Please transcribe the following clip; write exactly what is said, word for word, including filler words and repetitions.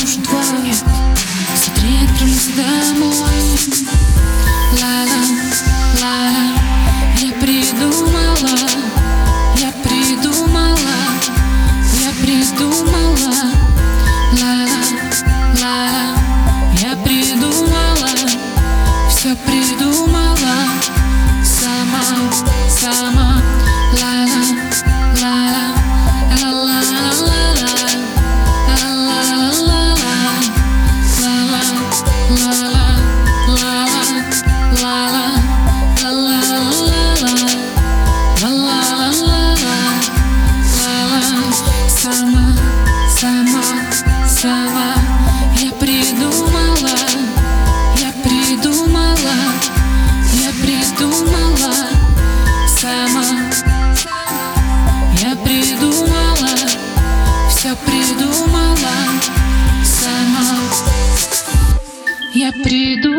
уж двое. Смотри, отправлюсь домой. Ла-ла, ла-ла. Я придумала, я придумала, я придумала. Ла-ла, ла-ла. Я придумала, все придумала. Сама, сама. Ла-ла, ла-ла. Сама, сама, сама. Я придумала, я придумала, я придумала. Сама, я придумала, все придумала. Сама, я придумала.